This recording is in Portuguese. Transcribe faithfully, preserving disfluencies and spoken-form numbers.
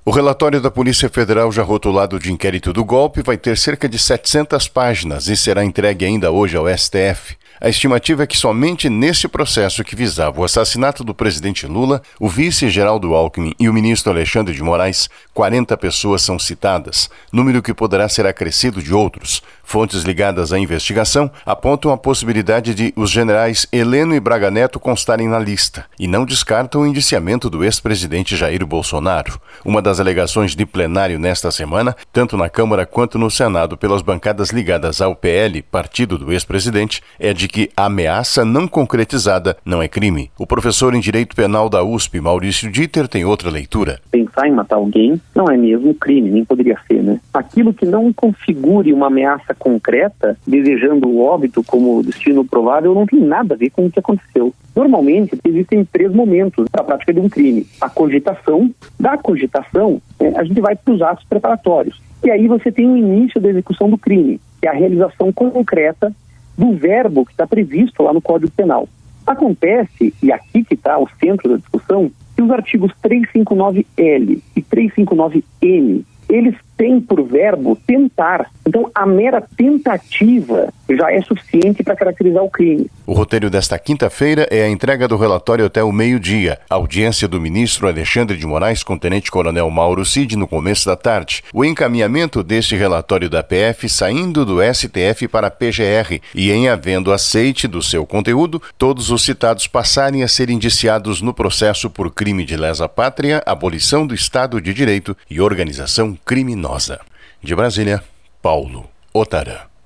O relatório da Polícia Federal, já rotulado de inquérito do golpe, vai ter cerca de setecentas páginas e será entregue ainda hoje ao S T F. A estimativa é que somente nesse processo que visava o assassinato do presidente Lula, o vice Geraldo Alckmin e o ministro Alexandre de Moraes, quarenta pessoas são citadas, número que poderá ser acrescido de outros. Fontes ligadas à investigação apontam a possibilidade de os generais Heleno e Braga Neto constarem na lista e não descartam o indiciamento do ex-presidente Jair Bolsonaro. Uma das alegações de plenário nesta semana, tanto na Câmara quanto no Senado pelas bancadas ligadas ao P L, partido do ex-presidente, é de que a ameaça não concretizada não é crime. O professor em Direito Penal da U S P, Maurício Dieter, tem outra leitura. Pensar em matar alguém não é mesmo crime, nem poderia ser, né? Aquilo que não configure uma ameaça concreta, desejando o óbito como destino provável, não tem nada a ver com o que aconteceu. Normalmente, existem três momentos para a prática de um crime. A cogitação. Da cogitação, a gente vai para os atos preparatórios. E aí você tem o início da execução do crime, que é a realização concreta do verbo que está previsto lá no Código Penal. Acontece, e aqui que está o centro da discussão, que os artigos trezentos e cinquenta e nove L e trezentos e cinquenta e nove N, eles têm por verbo tentar. Então, a mera tentativa já é suficiente para caracterizar o crime. O roteiro desta quinta-feira é a entrega do relatório até o meio-dia, a audiência do ministro Alexandre de Moraes com o tenente-coronel Mauro Cid no começo da tarde, o encaminhamento deste relatório da P F saindo do S T F para a P G R e, em havendo aceite do seu conteúdo, todos os citados passarem a ser indiciados no processo por crime de lesa-pátria, abolição do Estado de Direito e organização criminosa. De Brasília, Paulo Otarã.